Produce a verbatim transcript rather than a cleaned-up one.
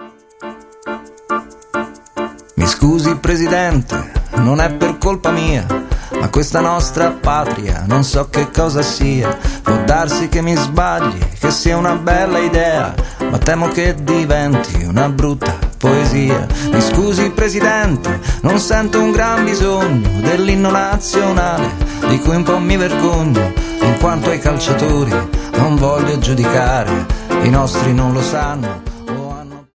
Mi scusi presidente, non è per colpa mia, ma questa nostra patria non so che cosa sia. Può darsi che mi sbagli, che sia una bella idea, ma temo che diventi una brutta poesia. Mi scusi presidente, non sento un gran bisogno dell'inno nazionale, di cui un po' mi vergogno, in quanto ai calciatori non voglio giudicare, i nostri non lo sanno.